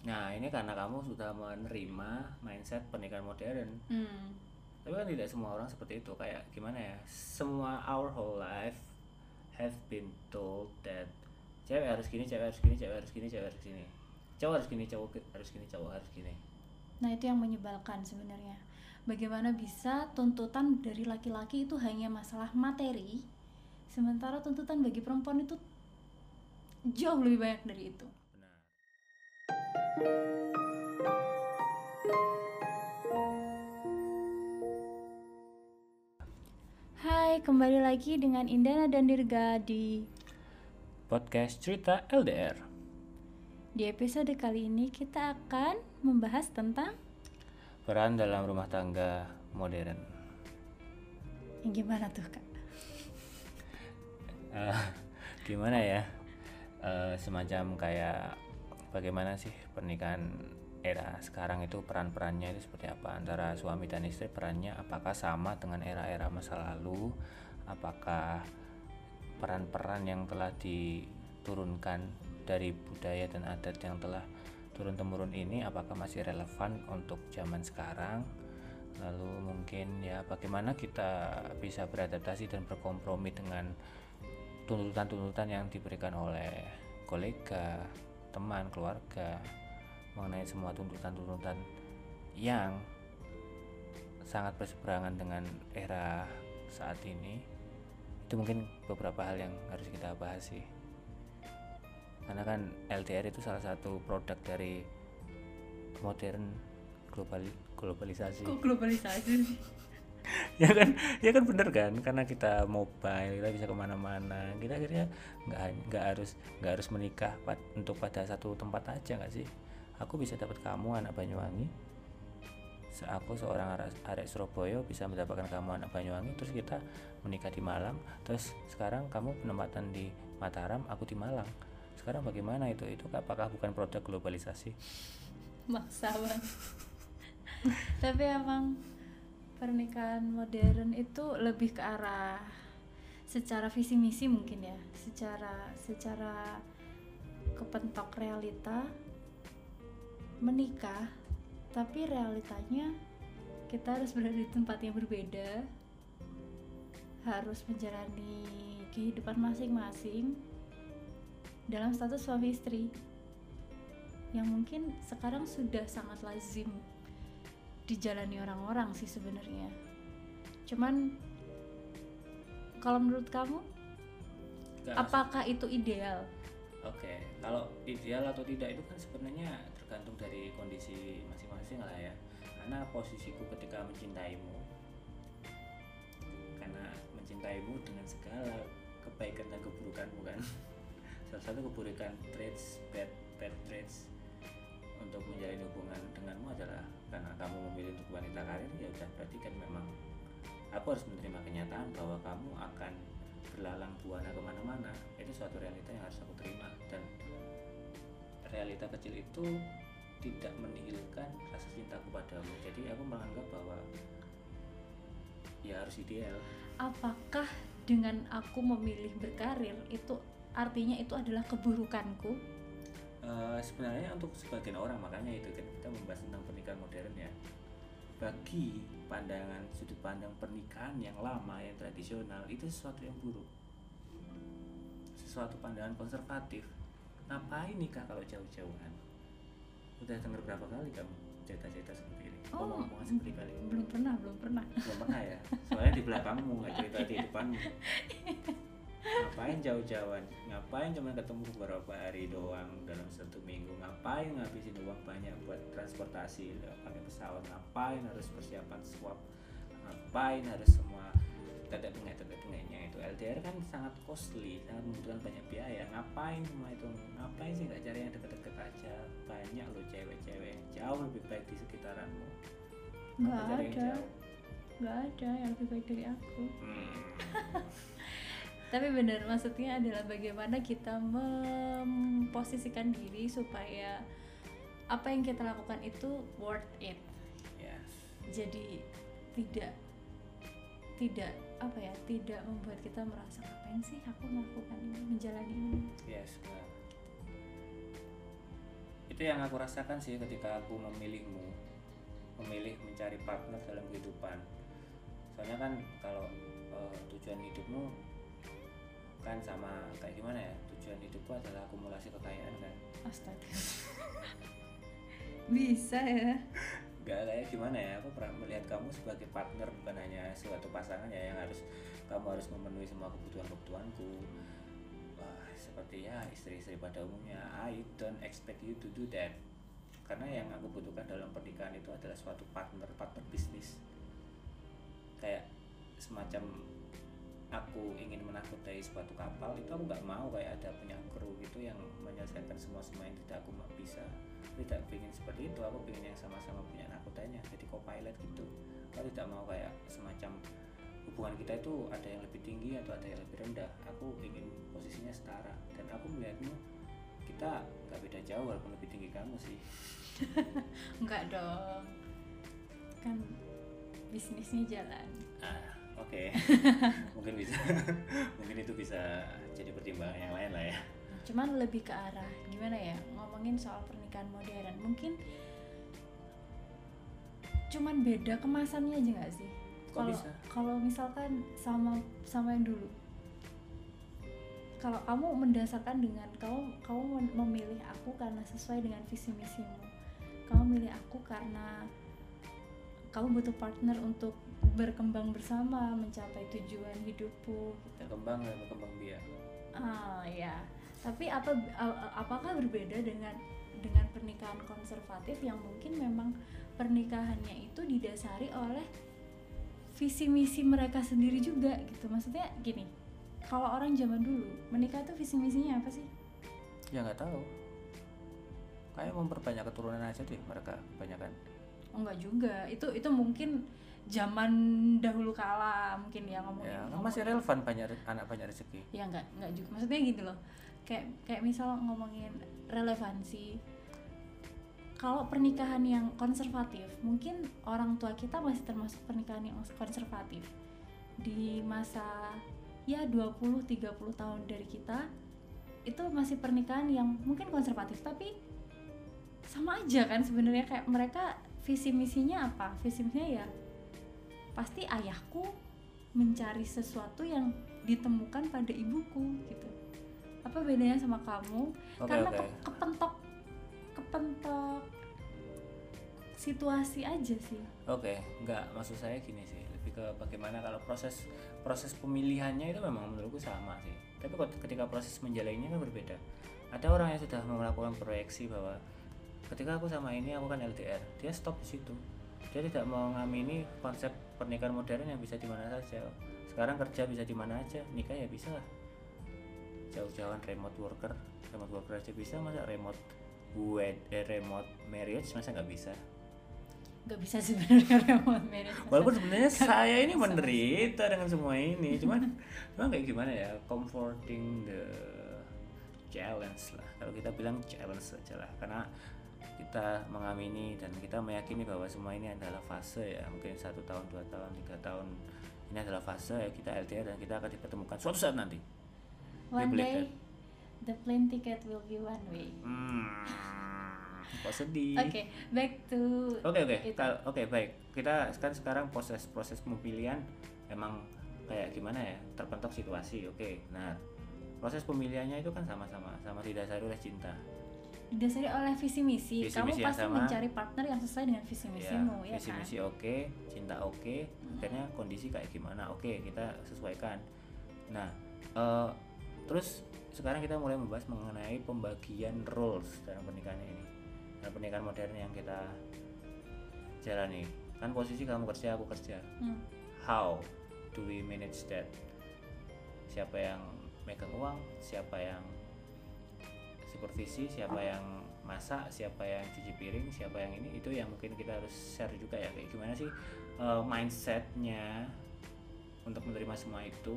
Nah, ini karena kamu sudah menerima mindset pernikahan modern. Hmm. Tapi kan tidak semua orang seperti itu. Kayak gimana ya? Semua our whole life have been told that cewek harus gini, cewek harus gini, cewek harus gini, cewek harus gini. Cowok harus gini, cowok harus gini, cowok harus gini. Nah, itu yang menyebalkan sebenarnya. Bagaimana bisa tuntutan dari laki-laki itu hanya masalah materi, sementara tuntutan bagi perempuan itu jauh lebih banyak dari itu. Benar. Hai, kembali lagi dengan Indana dan Dirga di Podcast cerita LDR. episode kali ini kita akan membahas tentang Peran dalam rumah tangga modern. yang gimana tuh, Kak? Gimana ya? Semacam kayak bagaimana sih pernikahan era sekarang itu, peran-perannya itu seperti apa antara suami dan istri, perannya apakah sama dengan era-era masa lalu, apakah peran-peran yang telah diturunkan dari budaya dan adat yang telah turun-temurun ini apakah masih relevan untuk zaman sekarang. Lalu mungkin ya bagaimana kita bisa beradaptasi dan berkompromi dengan tuntutan-tuntutan yang diberikan oleh kolega, teman, keluarga mengenai semua tuntutan-tuntutan yang sangat berseberangan dengan era saat ini. Itu mungkin beberapa hal yang harus kita bahas sih, karena kan LDR itu salah satu produk dari modern globalisasi. Kok globalisasi sih? ya kan ya kan bener kan, karena kita mobile, kita bisa kemana-mana, kita akhirnya nggak harus menikah untuk pada satu tempat aja nggak sih. Aku bisa dapat kamu anak Banyuwangi, aku seorang arek Surabaya bisa mendapatkan kamu anak Banyuwangi, terus kita menikah di Malang, terus sekarang kamu penempatan di Mataram, aku di Malang. Sekarang bagaimana itu apakah bukan produk globalisasi? Maksa banget. Tapi emang pernikahan modern itu lebih ke arah secara visi misi mungkin ya, secara kepentok realita menikah, tapi realitanya kita harus berada di tempat yang berbeda, harus menjalani kehidupan masing-masing dalam status suami istri yang mungkin sekarang sudah sangat lazim dijalani orang-orang sih sebenarnya. Cuman kalau menurut kamu, apakah itu ideal? Oke, kalau ideal atau tidak itu kan sebenarnya tergantung dari kondisi masing-masing lah ya. Karena posisiku ketika mencintaimu, karena mencintaimu dengan segala kebaikan dan keburukanmu kan. Salah satu keburukan bad traits untuk menjalin hubungan denganmu adalah karena kamu memilih untuk wanita karir, ya udah berarti kan memang aku harus menerima kenyataan bahwa kamu akan berlalang buana kemana-mana. Itu suatu realita yang harus aku terima, dan realita kecil itu tidak menihilkan rasa cintaku padamu. Jadi aku menganggap bahwa ya harus ideal. Apakah dengan aku memilih berkarir itu artinya itu adalah keburukanku? Sebenarnya untuk sebagian orang, makanya itu kan kita membahas tentang pernikahan modern ya. Bagi pandangan sudut pandang pernikahan yang lama, yang tradisional, itu sesuatu yang buruk, sesuatu pandangan konservatif. Ngapain nikah kalau jauh-jauhan? Udah denger berapa kali kamu cerita-cerita seperti ini? Ngomong-ngomong seperti kali ini? Belum pernah. Belum pernah ya? Soalnya di belakangmu, nggak cerita di depanmu. Ngapain jauh-jauhan? Ngapain cuma ketemu beberapa hari doang dalam satu minggu? Ngapain ngabisin uang banyak buat transportasi pakai pesawat? Ngapain harus persiapan swab? Ngapain harus semua tetek-tengeknya itu? LDR kan sangat costly, sangat membutuhkan banyak biaya. Ngapain semua itu? Ngapain sih nggak cari yang deket-deket aja? Banyak loh cewek-cewek yang jauh lebih baik di sekitaranmu. Nggak ada yang lebih baik dari aku. Tapi benar, maksudnya adalah bagaimana kita memposisikan diri supaya apa yang kita lakukan itu worth it. Yes. Jadi tidak tidak membuat kita merasa ngapain sih aku melakukan ini, menjalani ini. Yes, benar. Itu Itu yang aku rasakan sih ketika aku memilih mencari partner dalam kehidupan. Soalnya kan kalau tujuan hidupmu kan sama kayak gimana ya, tujuan hidupku adalah akumulasi kekayaan kan. Astaga. Bisa ya. Gak kayak gimana ya, aku pernah melihat kamu sebagai partner, bukan hanya suatu pasangan ya yang kamu harus memenuhi semua kebutuhanku. Wah, seperti ya istri-istri pada umumnya, I don't expect you to do that. Karena yang aku butuhkan dalam pernikahan itu adalah suatu partner bisnis. Kayak semacam aku ingin menakutkan suatu kapal itu, aku nggak mau kayak ada punya kru gitu yang menyelesaikan semua yang tidak aku bisa. Tidak ingin seperti itu, aku ingin yang sama-sama punya nakutannya, jadi co-pilot gitu. Aku tidak mau kayak semacam hubungan kita itu ada yang lebih tinggi atau ada yang lebih rendah. Aku ingin posisinya setara, dan aku melihatmu kita nggak beda jauh walaupun lebih tinggi kamu sih. Enggak dong, kan bisnisnya jalan. Oke. Mungkin bisa mungkin itu bisa jadi pertimbangan yang lain lah ya. Cuman lebih ke arah gimana ya, ngomongin soal pernikahan modern, mungkin cuman beda kemasannya aja nggak sih? Kalau misalkan sama yang dulu, kalau kamu mendasarkan dengan kamu memilih aku karena sesuai dengan visi misimu, kamu milih aku karena kamu butuh partner untuk berkembang bersama mencapai tujuan hidupku gitu. Berkembang biak. Ya. Tapi apakah berbeda dengan pernikahan konservatif yang mungkin memang pernikahannya itu didasari oleh visi misi mereka sendiri juga gitu. Maksudnya gini, kalau orang zaman dulu menikah itu visi misinya apa sih? Ya nggak tahu. Kayak memperbanyak keturunan aja deh mereka kebanyakan. Enggak juga. Itu mungkin zaman dahulu kala mungkin ya ngomongin. Ya, masih relevan anak banyak rezeki. Ya enggak juga. Maksudnya gitu loh. Kayak misal ngomongin relevansi, kalau pernikahan yang konservatif, mungkin orang tua kita masih termasuk pernikahan yang konservatif di masa ya 20-30 tahun dari kita, itu masih pernikahan yang mungkin konservatif, tapi sama aja kan sebenarnya. Kayak mereka visi misinya apa? Visi misinya ya pasti ayahku mencari sesuatu yang ditemukan pada ibuku gitu. Apa bedanya sama kamu? Karena kepentok situasi aja sih. Enggak, maksud saya gini sih, lebih ke bagaimana kalau proses pemilihannya itu memang menurutku sama sih. Tapi ketika proses menjalannya kan berbeda. Ada orang yang sudah melakukan proyeksi bahwa ketika aku sama ini aku kan LDR, dia stop di situ. Dia tidak mau ngamini konsep pernikahan modern yang bisa di mana saja. Sekarang kerja bisa di mana aja, nikah ya bisa lah. Jauh-jauhan remote worker aja bisa, masa remote marriage masa nggak bisa? Nggak bisa sebenarnya remote marriage. Walaupun sebenarnya saya ini menderita dengan semua ini, cuman kayak gimana ya, comforting the challenge lah. Kalau kita bilang challenge saja lah, karena kita mengamini dan kita meyakini bahwa semua ini adalah fase ya, mungkin 1 tahun, 2 tahun, 3 tahun ini adalah fase ya, kita LDR dan kita akan dipertemukan suatu saat nanti. One day the plane ticket will be one way. Kok sedih. Back to baik. Kita sekarang proses pemilihan emang kayak gimana ya, terpentok situasi. Nah, proses pemilihannya itu kan sama didasari oleh cinta. Didasari oleh visi misi. Kamu pasti mencari partner yang sesuai dengan visi misimu, ya visi kan? misi cinta akhirnya kondisi kayak gimana? Kita sesuaikan. Nah, terus sekarang kita mulai membahas mengenai pembagian roles dalam pernikahan ini. Dalam pernikahan modern yang kita jalani, kan posisi kamu kerja, aku kerja. How do we manage that? Siapa yang megang uang, siapa yang supervisi, siapa yang masak, siapa yang cuci piring, siapa yang ini, itu yang mungkin kita harus share juga ya, kayak gimana sih mindsetnya untuk menerima semua itu,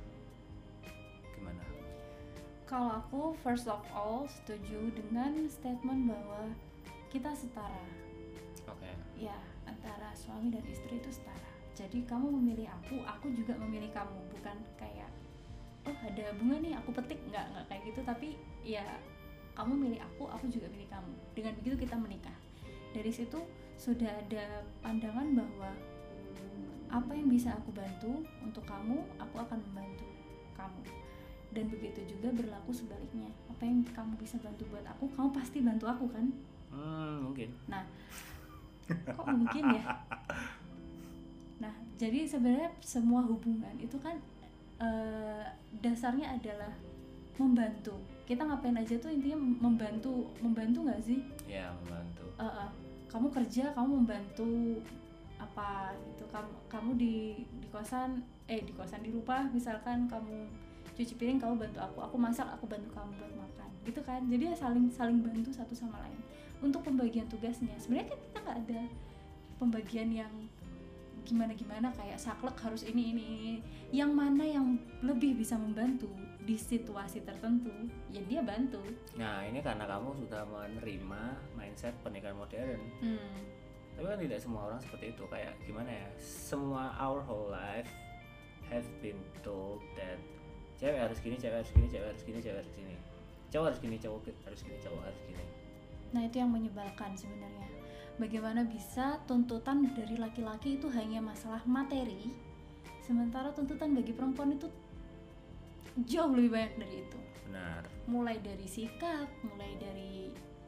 gimana? Kalau aku first of all setuju dengan statement bahwa kita setara. Ya, antara suami dan istri itu setara. Jadi kamu memilih aku juga memilih kamu, bukan kayak ada bunga nih aku petik, nggak kayak gitu. Tapi ya kamu milih aku juga milih kamu. Dengan begitu kita menikah. Dari situ sudah ada pandangan bahwa apa yang bisa aku bantu untuk kamu, aku akan membantu kamu. Dan begitu juga berlaku sebaliknya. Apa yang kamu bisa bantu buat aku, kamu pasti bantu aku kan? Mungkin. Nah, kok mungkin ya? Nah, jadi sebenarnya semua hubungan itu kan dasarnya adalah membantu. Kita ngapain aja tuh intinya membantu nggak sih? Ya, membantu. Kamu kerja, kamu membantu apa gitu, kamu di kosan di rumah misalkan, kamu cuci piring, kamu bantu aku masak, aku bantu kamu buat makan gitu kan. Jadi ya saling bantu satu sama lain. Untuk pembagian tugasnya sebenarnya kan kita nggak ada pembagian yang gimana kayak saklek harus ini. Yang mana yang lebih bisa membantu di situasi tertentu ya dia bantu. Nah, ini karena kamu sudah menerima mindset pernikahan modern. Tapi kan tidak semua orang seperti itu. Kayak gimana ya, semua our whole life have been told that cewek harus gini, cewek harus gini, cewek harus gini, cewek harus gini, cowok harus gini, cowok harus gini, cowok harus gini. Nah, itu yang menyebalkan sebenarnya. Bagaimana bisa tuntutan dari laki-laki itu hanya masalah materi, sementara tuntutan bagi perempuan itu jauh lebih banyak dari itu. Benar. Mulai dari sikap, mulai dari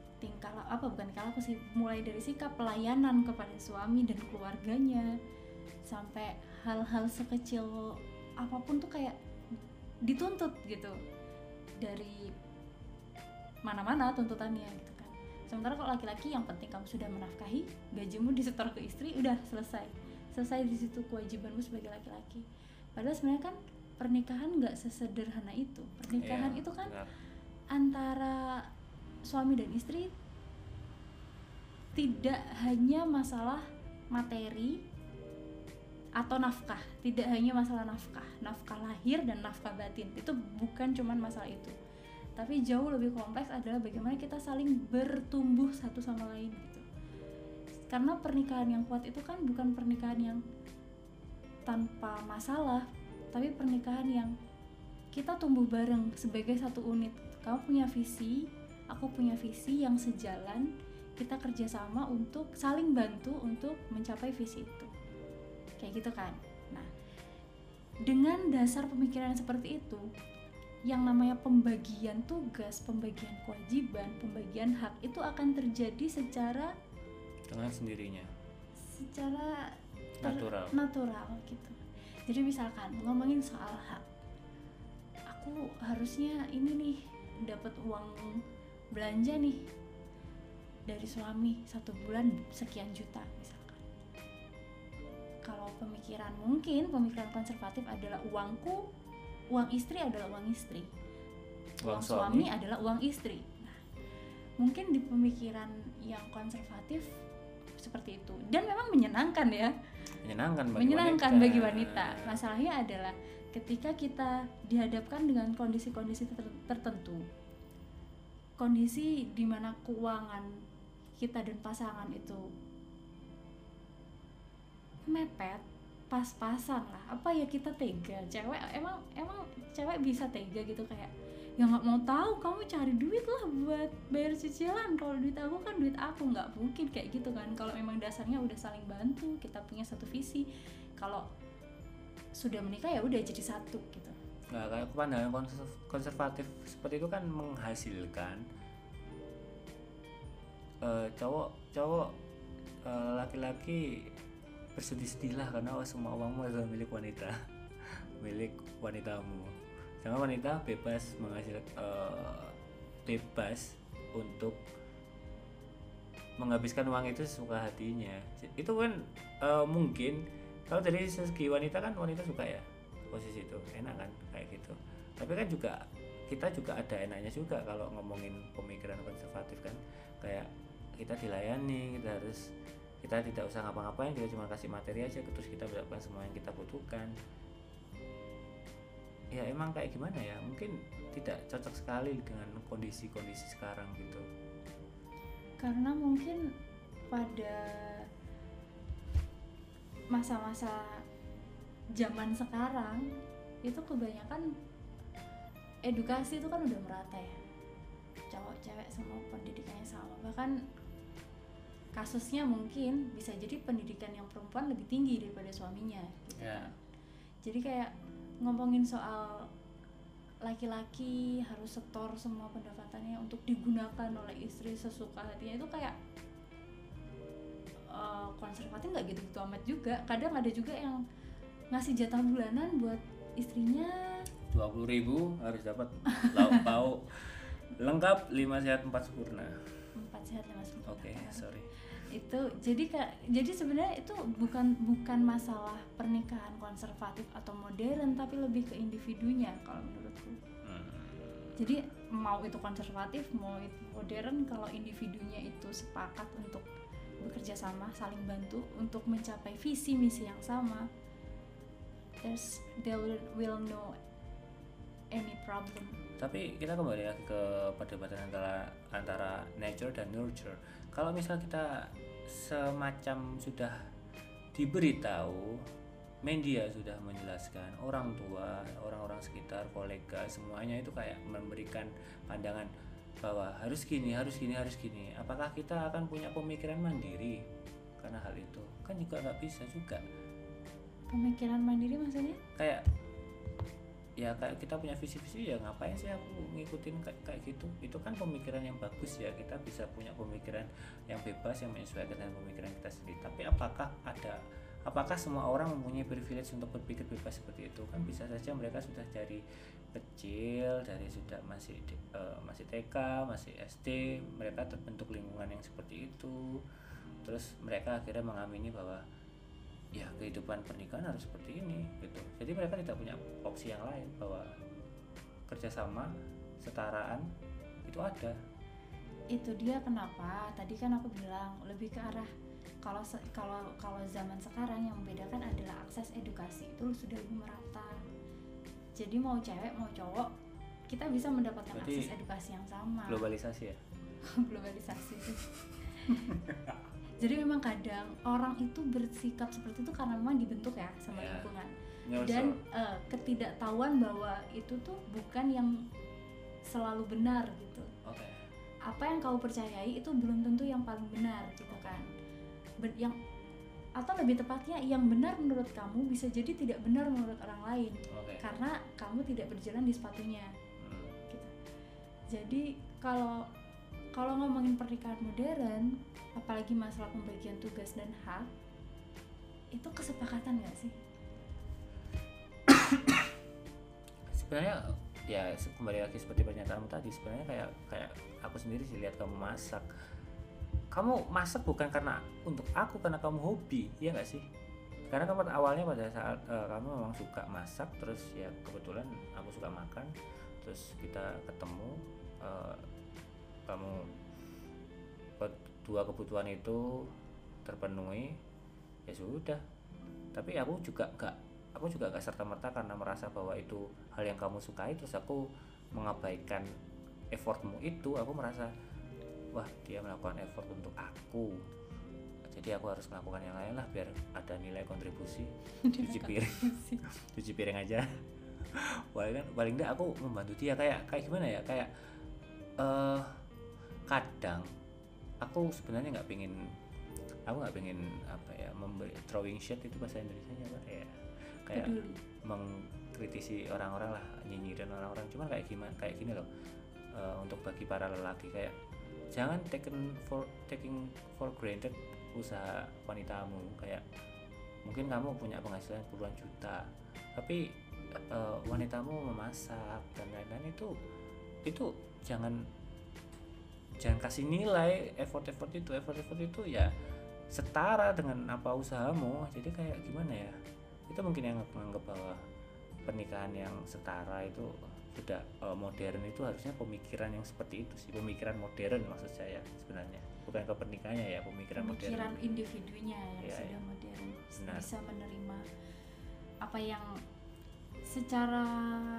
mulai dari sikap pelayanan kepada suami dan keluarganya, sampai hal-hal sekecil apapun tuh kayak dituntut gitu dari mana-mana tuntutannya gitu kan. Sementara kalau laki-laki yang penting kamu sudah menafkahi, gajimu disetor ke istri, udah selesai di situ kewajibanmu sebagai laki-laki. Padahal sebenarnya kan pernikahan nggak sesederhana itu. Pernikahan itu kan benar. Antara suami dan istri tidak hanya masalah materi atau nafkah, tidak hanya masalah nafkah lahir dan nafkah batin, itu bukan cuman masalah itu, tapi jauh lebih kompleks adalah bagaimana kita saling bertumbuh satu sama lain gitu. Karena pernikahan yang kuat itu kan bukan pernikahan yang tanpa masalah, tapi pernikahan yang kita tumbuh bareng sebagai satu unit. Kamu punya visi, aku punya visi yang sejalan, kita kerjasama untuk saling bantu untuk mencapai visi itu. Kayak gitu kan. Nah, dengan dasar pemikiran seperti itu, yang namanya pembagian tugas, pembagian kewajiban, pembagian hak itu akan terjadi secara dengan sendirinya, secara natural gitu. Jadi misalkan ngomongin soal hak, aku harusnya ini nih dapat uang belanja nih dari suami 1 bulan sekian juta misalkan. Kalau pemikiran konservatif adalah uangku, uang istri adalah uang istri, uang suami adalah uang istri. Nah, mungkin di pemikiran yang konservatif seperti itu, dan memang menyenangkan ya, menyenangkan bagi wanita. Masalahnya adalah ketika kita dihadapkan dengan kondisi-kondisi tertentu, kondisi di mana keuangan kita dan pasangan itu mepet, pas-pasan lah. Apa ya, kita tega, cewek emang cewek bisa tega gitu, kayak ya nggak mau tahu, kamu cari duit lah buat bayar cicilan, kalau duit aku kan duit aku. Nggak mungkin kayak gitu kan. Kalau memang dasarnya udah saling bantu, kita punya satu visi, kalau sudah menikah ya udah jadi satu gitu. Nah, kayak pandangan konservatif seperti itu kan menghasilkan cowok laki-laki bersedih-sedihlah karena semua uangmu adalah milik wanita, milik wanitamu. Jangan wanita bebas menghasilkan, bebas untuk menghabiskan uang itu sesuka hatinya. Itu kan mungkin kalau dari segi wanita kan, wanita suka ya posisi itu, enak kan kayak gitu. Tapi kan juga kita juga ada enaknya juga kalau ngomongin pemikiran konservatif kan, kayak kita dilayani, kita tidak usah ngapa-ngapain, kita cuma kasih materi aja, terus kita mendapatkan semua yang kita butuhkan. Ya emang kayak gimana ya, mungkin tidak cocok sekali dengan kondisi-kondisi sekarang gitu. Karena mungkin pada masa-masa zaman sekarang itu kebanyakan edukasi itu kan udah merata ya, cowok cewek semua pendidikannya sama, bahkan kasusnya mungkin bisa jadi pendidikan yang perempuan lebih tinggi daripada suaminya gitu kan. Jadi kayak ngomongin soal laki-laki harus setor semua pendapatannya untuk digunakan oleh istri sesuka hatinya, itu kayak konservatif nggak gitu-gitu amat juga. Kadang ada juga yang ngasih jatah bulanan buat istrinya 20.000 harus dapat lauk pauk lengkap 5 sehat 4 sempurna. 4 sehat 5 sempurna. Oke, sorry. Itu jadi sebenarnya itu bukan masalah pernikahan konservatif atau modern, tapi lebih ke individunya kalau menurutku. Jadi mau itu konservatif mau itu modern, kalau individunya itu sepakat untuk bekerja sama, saling bantu untuk mencapai visi misi yang sama, there will no any problem. Tapi kita kembali lagi ke perdebatan antara nature dan nurture. Kalau misal kita semacam sudah diberitahu, media sudah menjelaskan, orang tua, orang-orang sekitar, kolega, semuanya itu kayak memberikan pandangan bahwa harus gini, apakah kita akan punya pemikiran mandiri karena hal itu? Kan juga nggak bisa juga. Pemikiran mandiri maksudnya? Kayak kita punya visi-visi, ya ngapain sih aku ngikutin kayak gitu. Itu kan pemikiran yang bagus ya, kita bisa punya pemikiran yang bebas yang menyesuaikan dengan pemikiran kita sendiri. Tapi apakah semua orang mempunyai privilege untuk berpikir bebas seperti itu? Kan bisa saja mereka sudah dari kecil, dari sudah masih TK, masih SD, mereka terbentuk lingkungan yang seperti itu, terus mereka akhirnya mengamini bahwa ya kehidupan pernikahan harus seperti ini gitu. Jadi mereka tidak punya opsi yang lain, bahwa kerjasama, setaraan itu ada. Itu dia kenapa tadi kan aku bilang lebih ke arah kalau zaman sekarang yang membedakan adalah akses edukasi itu sudah lebih merata. Jadi mau cewek mau cowok kita bisa mendapatkan akses edukasi yang sama. Globalisasi ya? Globalisasi. Jadi memang kadang orang itu bersikap seperti itu karena memang dibentuk ya sama lingkungan. Dan ketidaktahuan bahwa itu tuh bukan yang selalu benar gitu. Apa yang kau percayai itu belum tentu yang paling benar gitu kan. Atau lebih tepatnya yang benar menurut kamu bisa jadi tidak benar menurut orang lain. Karena kamu tidak berjalan di sepatunya. Gitu. Jadi kalau ngomongin pernikahan modern, apalagi masalah pembagian tugas dan hak, itu kesepakatan nggak sih? Sebenarnya ya kembali lagi seperti pernyataanmu tadi, sebenarnya kayak aku sendiri sih lihat kamu masak. Kamu masak bukan karena untuk aku, karena kamu hobi, ya nggak sih? Karena kamu awalnya pada saat kamu memang suka masak, terus ya kebetulan aku suka makan, terus kita ketemu, kamu dua kebutuhan itu terpenuhi, ya sudah. Tapi aku juga gak serta-merta karena merasa bahwa itu hal yang kamu sukai terus aku mengabaikan effortmu itu. Aku merasa wah, dia melakukan effort untuk aku, jadi aku harus melakukan yang lain lah biar ada nilai kontribusi. Cuci piring aja. paling enggak aku membantu dia. Kayak gimana ya, kayak kadang aku sebenarnya nggak pengen apa ya, memberi throwing shade, itu bahasa Indonesianya apa ya, kayak mengkritisi orang-orang lah, nyinyirin orang-orang. Cuman kayak gini loh, untuk bagi para lelaki, kayak jangan taking for granted usaha wanitamu. Kayak mungkin kamu punya penghasilan puluhan juta, tapi wanitamu memasak dan lain-lain, itu jangan kasih nilai effort itu ya setara dengan apa usahamu. Jadi kayak gimana ya, itu mungkin yang menganggap bahwa pernikahan yang setara itu sudah modern. Itu harusnya pemikiran yang seperti itu sih, pemikiran modern maksud saya sebenarnya, bukan ke pernikahannya ya, pemikiran modern, individunya yang sudah modern. Benar. Bisa menerima apa yang secara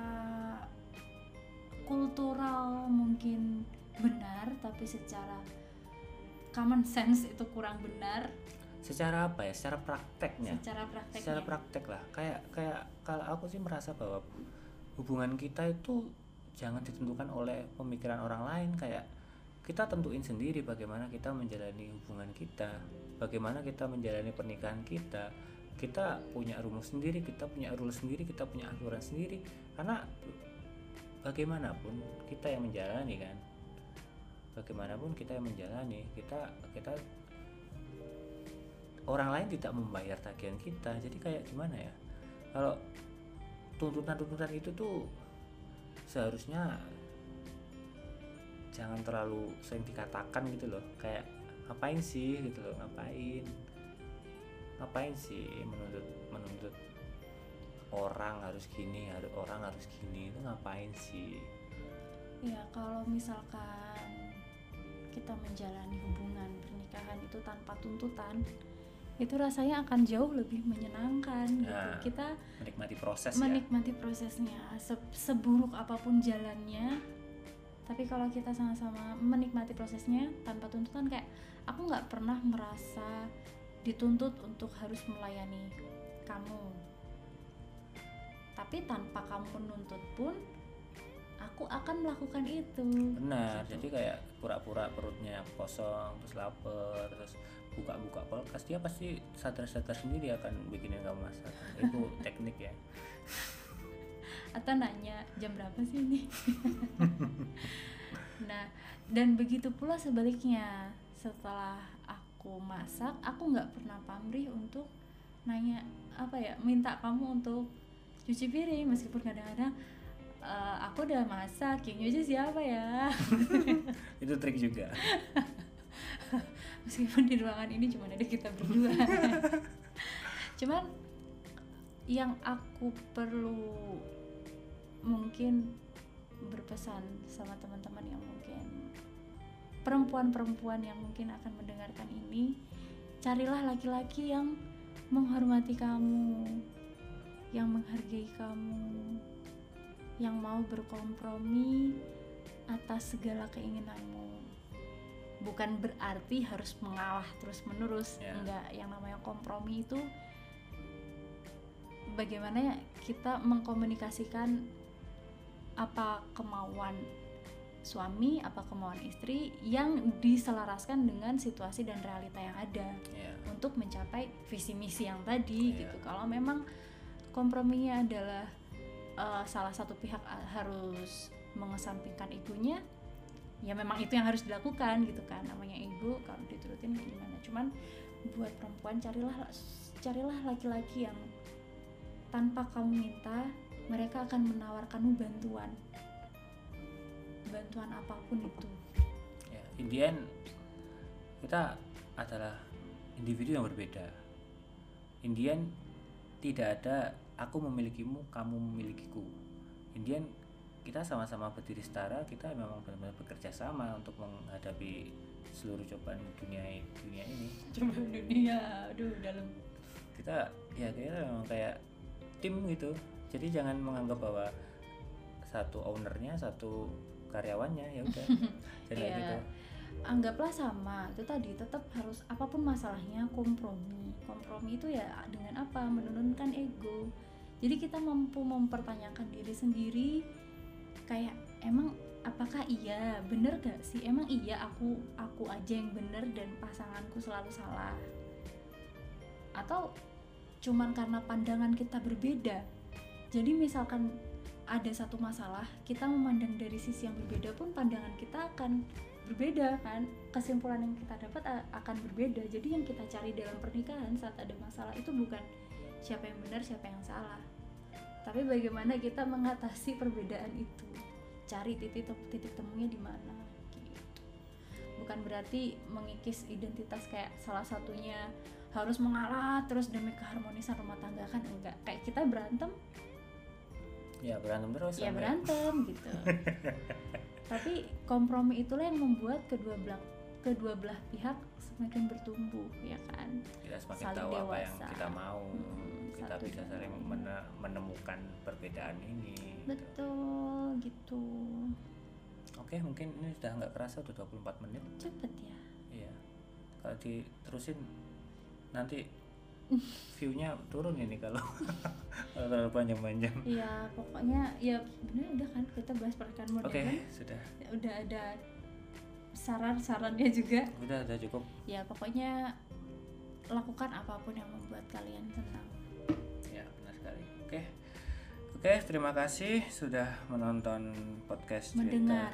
kultural mungkin benar, tapi secara common sense itu kurang benar. Secara apa ya, secara prakteknya. Secara praktek lah. Kayak kalau aku sih merasa bahwa hubungan kita itu jangan ditentukan oleh pemikiran orang lain. Kayak kita tentuin sendiri bagaimana kita menjalani hubungan kita, bagaimana kita menjalani pernikahan kita. Kita punya rumus sendiri, kita punya rules sendiri, kita punya aturan sendiri, karena bagaimanapun kita yang menjalani kan, bagaimanapun kita yang menjalani, kita orang lain tidak membayar tagihan kita. Jadi kayak gimana ya, kalau tuntutan-tuntutan itu tuh seharusnya jangan terlalu sering dikatakan gitu loh. Kayak ngapain sih gitu loh, ngapain sih menuntut orang harus gini, orang harus gini, itu ngapain sih? Ya kalau misalkan kita menjalani hubungan pernikahan itu tanpa tuntutan, itu rasanya akan jauh lebih menyenangkan gitu. Nah, Kita menikmati prosesnya, seburuk apapun jalannya, tapi kalau kita sama-sama menikmati prosesnya tanpa tuntutan, kayak aku nggak pernah merasa dituntut untuk harus melayani kamu, tapi tanpa kamu menuntut pun aku akan melakukan itu. Benar, gitu. jadi kayak pura-pura perutnya kosong, terus lapar, terus buka-buka kulkas, dia pasti sadar-sadar sendiri akan bikinin kamu masakan. Itu teknik ya. Atau nanya jam berapa sih ini. Nah, dan begitu pula sebaliknya, setelah aku masak, aku nggak pernah pamrih untuk nanya minta kamu untuk cuci piring, meskipun kadang-kadang aku udah masak, yang nyuci siapa ya. Itu trik juga. Meskipun di ruangan ini cuma ada kita berdua. Cuman yang aku perlu mungkin berpesan sama teman-teman yang mungkin perempuan-perempuan yang mungkin akan mendengarkan ini, carilah laki-laki yang menghormati kamu, yang menghargai kamu, yang mau berkompromi atas segala keinginanmu. Bukan berarti harus mengalah terus-menerus, enggak. Yang namanya kompromi itu bagaimana kita mengkomunikasikan apa kemauan suami, apa kemauan istri yang diselaraskan dengan situasi dan realita yang ada, untuk mencapai visi misi yang tadi gitu. Kalau memang komprominya adalah salah satu pihak harus mengesampingkan egonya, ya memang itu yang harus dilakukan gitu kan, namanya ego, kalau diturutin gimana. Cuman buat perempuan, carilah laki-laki yang tanpa kamu minta, mereka akan menawarkanmu bantuan apapun itu. Ya, in the end kita adalah individu yang berbeda. In the end tidak ada aku memilikimu, kamu memilikiku. In the end kita sama-sama berdiri setara, kita memang benar-benar bekerja sama untuk menghadapi seluruh cobaan dunia ini. Cobaan dunia, aduh dalam. Kita memang kayak tim gitu. Jadi jangan menganggap bahwa satu ownernya, satu karyawannya, ya udah. Jadi gitu. Anggaplah sama, itu tadi tetap harus apapun masalahnya kompromi itu ya dengan apa, menurunkan ego. Jadi kita mampu mempertanyakan diri sendiri, kayak emang apakah iya bener gak sih, emang iya aku aja yang bener dan pasanganku selalu salah, atau cuman karena pandangan kita berbeda. Jadi misalkan ada satu masalah, kita memandang dari sisi yang berbeda pun pandangan kita akan berbeda kan, kesimpulan yang kita dapat akan berbeda. Jadi yang kita cari dalam pernikahan saat ada masalah itu bukan siapa yang benar, siapa yang salah, tapi bagaimana kita mengatasi perbedaan itu, cari titik temunya di mana gitu. Bukan berarti mengikis identitas kayak salah satunya harus mengalah terus demi keharmonisan rumah tangga, kan enggak. Kayak kita berantem terus ya berantem gitu. Tapi kompromi itulah yang membuat kedua belah pihak semakin bertumbuh, ya kan. Kita semakin saling tahu dewasa. Apa yang kita mau, kita bisa saling lain. menemukan perbedaan ini. Betul gitu. Oke, mungkin ini sudah nggak kerasa udah 24 menit. Cepet ya. Iya. Kalau diterusin nanti view-nya turun ini kalau kalau terlalu panjang-panjang. Ya pokoknya ya bener udah kan kita bahas pernikahan modern. Oke, sudah. Ya, udah ada saran-sarannya juga. Udah cukup. Ya pokoknya lakukan apapun yang membuat kalian senang. Ya, benar sekali. Oke, terima kasih sudah menonton podcast cerita.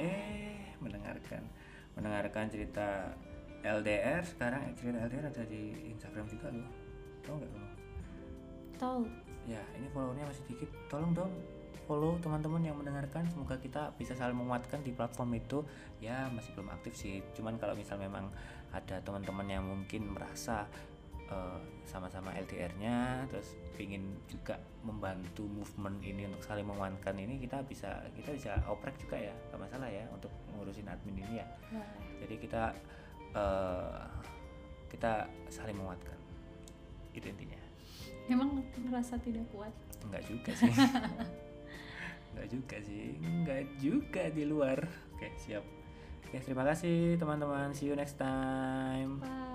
Mendengarkan cerita LDR. Sekarang cerita LDR ada di Instagram juga loh. Tahu nggak kamu? Tahu. Ya, ini followernya masih dikit. Tolong dong follow teman-teman yang mendengarkan. Semoga kita bisa saling menguatkan di platform itu. Ya, masih belum aktif sih. Cuman kalau misal memang ada teman-teman yang mungkin merasa sama-sama LDR-nya, terus ingin juga membantu movement ini untuk saling menguatkan ini, kita bisa oprek juga ya, nggak masalah ya untuk ngurusin admin ini ya. Jadi kita saling menguatkan, itu intinya. Emang merasa tidak kuat? Enggak juga sih. Enggak juga di luar. Oke, siap. Oke, terima kasih teman-teman, see you next time. Bye.